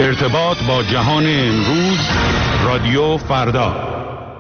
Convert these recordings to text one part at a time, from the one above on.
ارتباط با جهان امروز، رادیو فردا.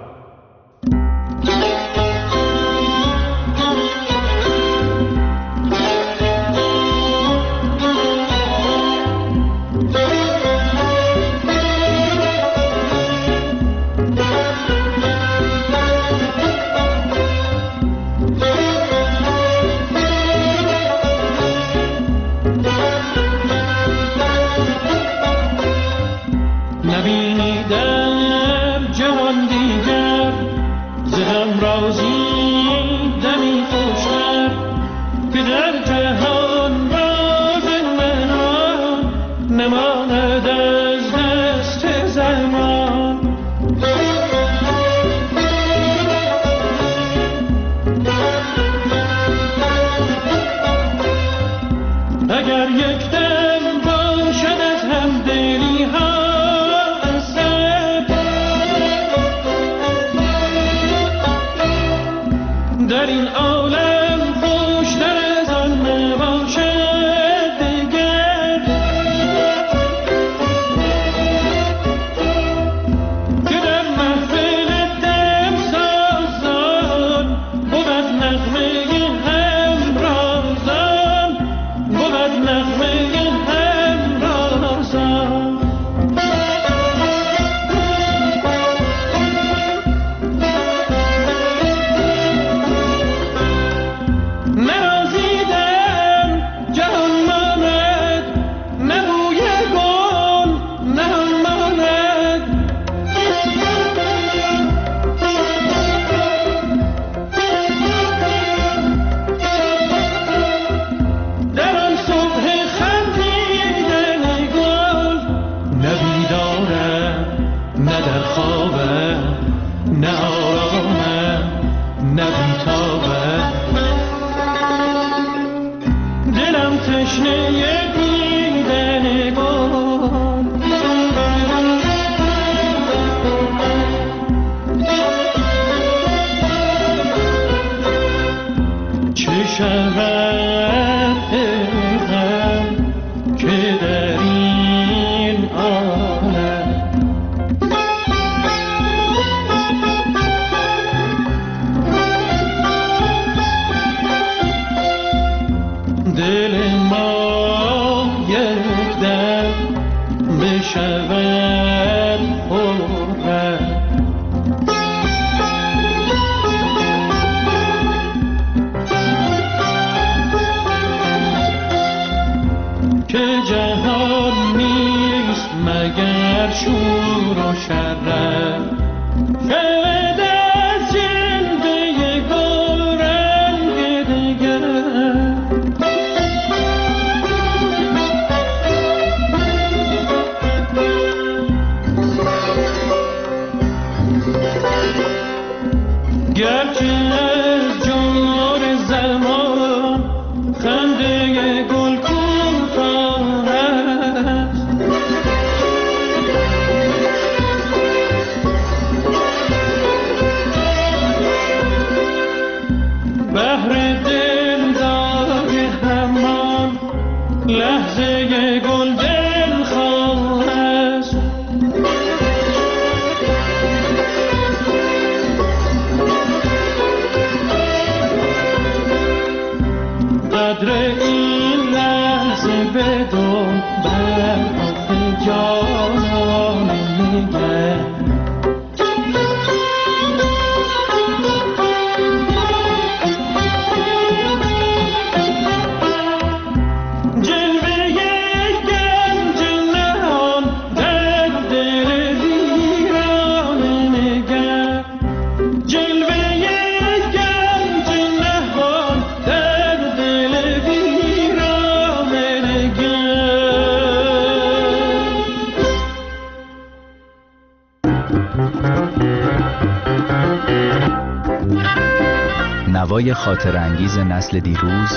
نوای خاطر انگیز نسل دیروز،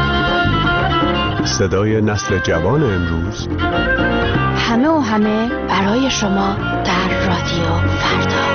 صدای نسل جوان امروز، همه و همه برای شما در رادیو فردا.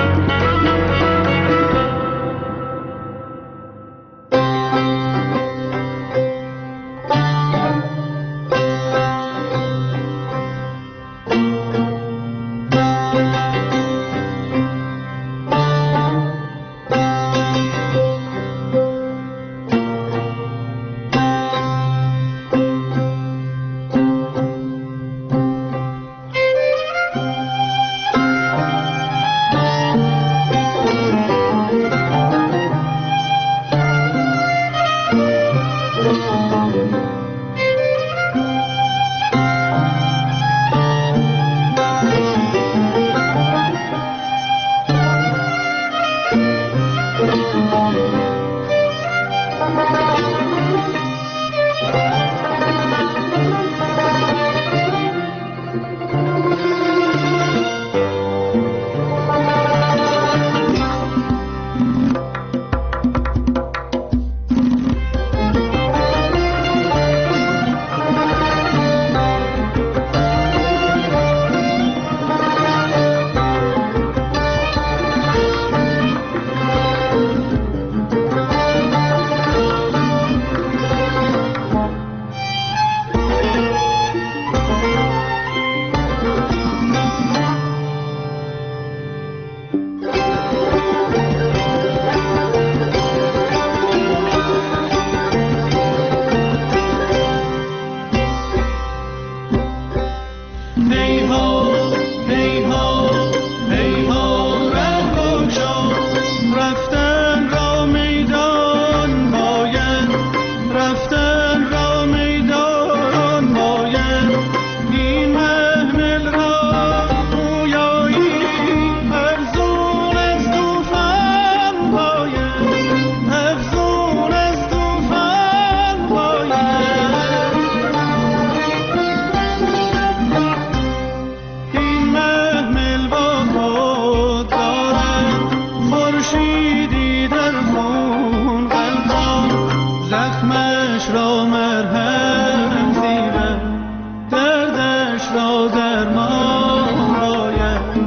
تا درمان باید.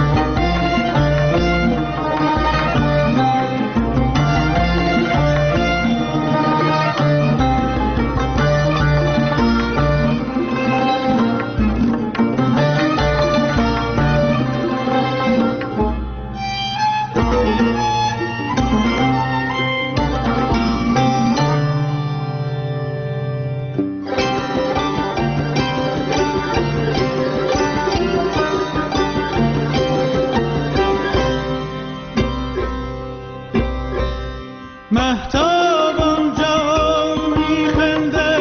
مهتاب آنجا میخنده،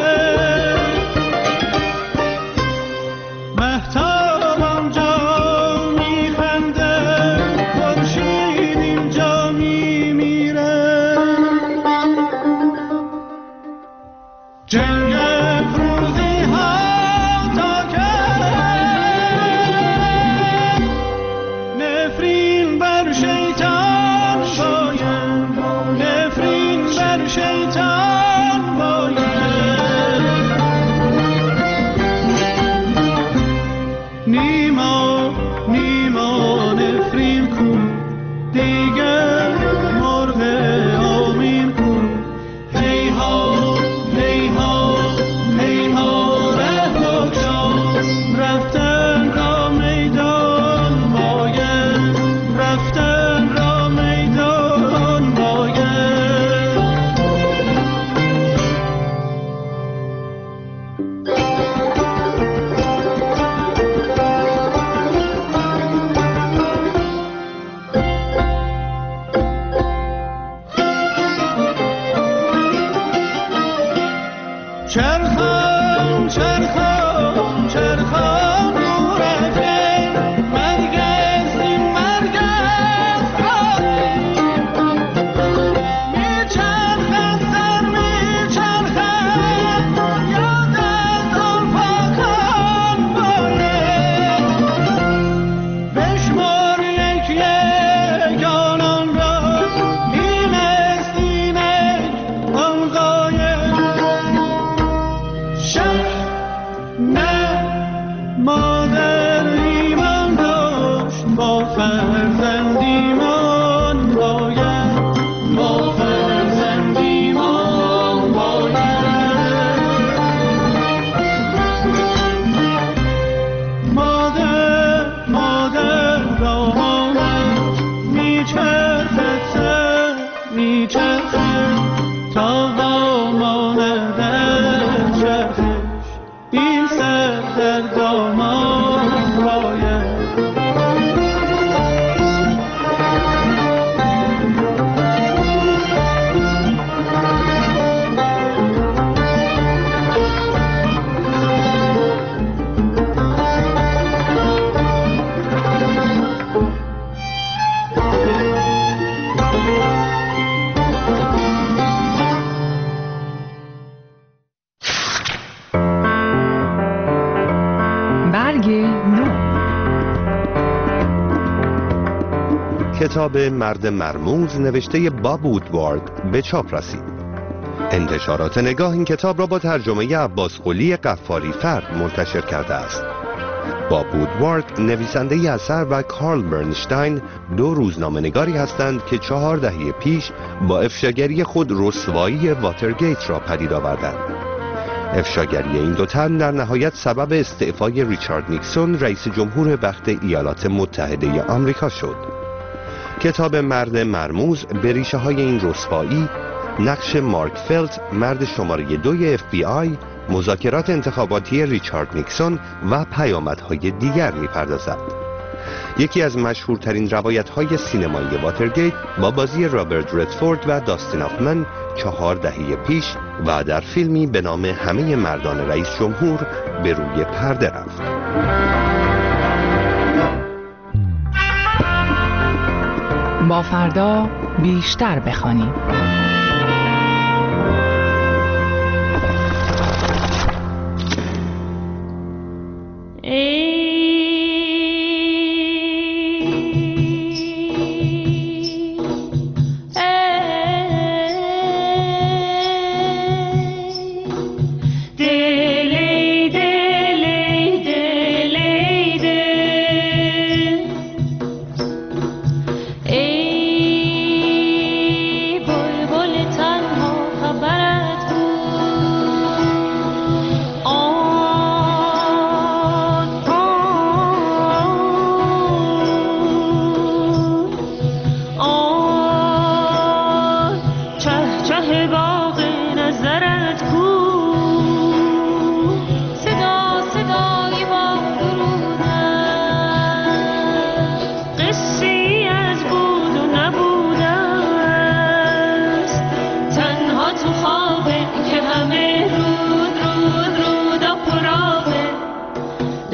مهتاب آنجا میخنده، خورشید اینجا میمیره. جنگ افروزی ها تا که نفرین بر شیطان باید، نفرین بر شیطان باید. نیما نیما نفرین کن دیگر مرغ آمین کن. هی ها هی ها هی ها ره بگشا، رفتن را میدان باید، رفتن را میدان باید. چرخان چرخان چرخان دور افکن، مرگ است این مرگ است راهی. میچرخد سر میچرخد، یاد از آن پاکان باید. بشمار یک یک آنان را، این است اینک آن غایب. نه مادر ایمان داشت، با فرزند ایمان باید، با فرزند ایمان باید. مادر مادر دامانت میچرخد سر میچرخد، تا واماند از چرخش این سر در دامان باید. برگ نو. کتاب مرد مرموز نوشته باب وودوارد به چاپ رسید. انتشارات نگاه این کتاب را با ترجمه عباس قلی قفاری فرد منتشر کرده است. باب وودوارد نویسنده اثر و کارل برنشتاین دو روزنامه‌نگاری هستند که 4 دهه پیش با افشاگری خود رسوایی واترگیت را پدید آوردند. افشاگری این دو تن در نهایت سبب استعفای ریچارد نیکسون رئیس جمهور وقت ایالات متحده آمریکا شد. کتاب مرد مرموز به ریشه های این رسوایی، نقش مارک فلت مرد شماره 2 FBI، مذاکرات انتخاباتی ریچارد نیکسون و پیامدهای دیگر می‌پردازد. یکی از مشهورترین روایت‌های سینمایی واترگیت با بازی رابرت ردفورد و داستین هافمن 4 دهه پیش و در فیلمی به نام همه مردان رئیس جمهور به روی پرده رفت. با فردا بیشتر بخوانیم.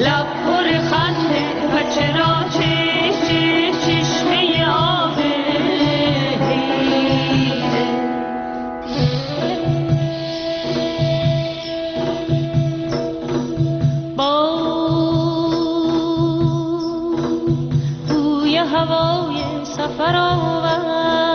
لب پر خنده و چرا چشمه آبه با بوی هوای سفر آور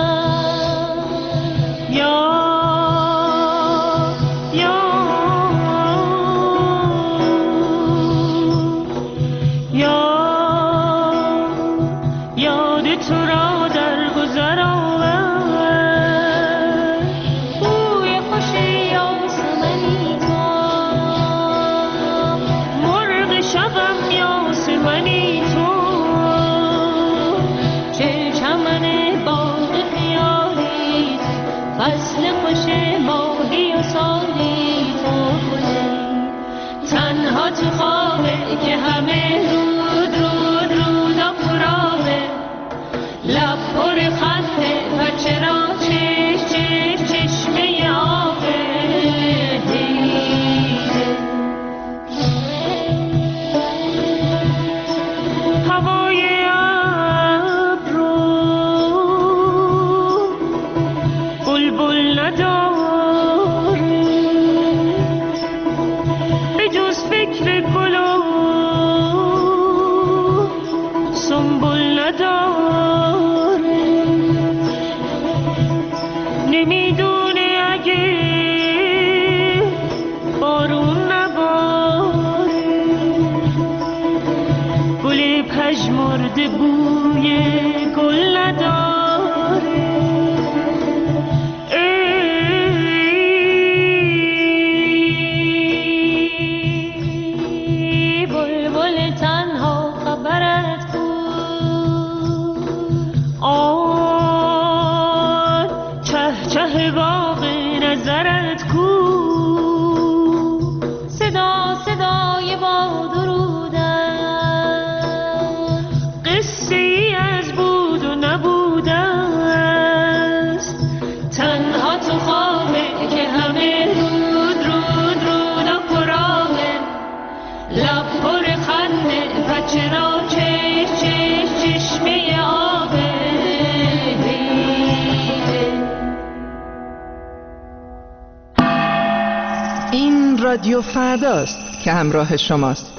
تو خوابه که همه رود و پرابه لب پر خنده و چرا چشمه آبه هوای ابر رو بلبل نداره به جز فکر گل و سنبل نداره نمیدونه اگه بارون نباره گل پژمرده بوی گل نداره صدای باد و رودن قصه ای از بود و نبوده است تنها تو خوابه که همه رود و پرابه لب پر خنده و چرا چشمه آبه این رادیو فرداست که همراه شماست.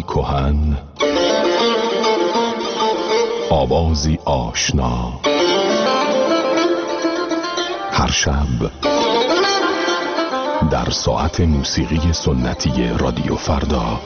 کهن، آوازی آشنا، هر شب در ساعت موسیقی سنتی رادیو فردا.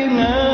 نه